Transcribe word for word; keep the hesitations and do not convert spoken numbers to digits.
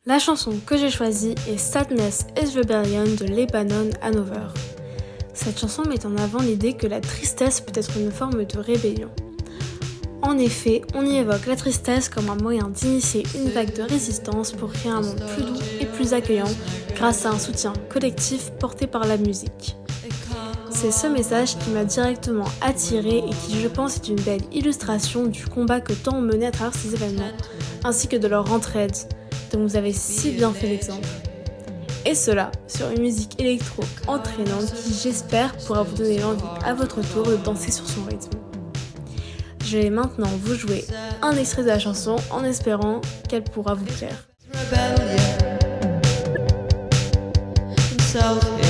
La chanson que j'ai choisie est Sadness is Rebellion de Lebanon Hanover. Cette chanson met en avant l'idée que la tristesse peut être une forme de rébellion. En effet, on y évoque la tristesse comme un moyen d'initier une vague de résistance pour créer un monde plus doux et plus accueillant grâce à un soutien collectif porté par la musique. C'est ce message qui m'a directement attirée et qui, je pense, est une belle illustration du combat que tant ont mené à travers ces événements, ainsi que de leur entraide, dont vous avez si bien fait l'exemple. Et cela sur une musique électro entraînante qui, j'espère, pourra vous donner l'envie à votre tour de danser sur son rythme. Je vais maintenant vous jouer un extrait de la chanson en espérant qu'elle pourra vous plaire.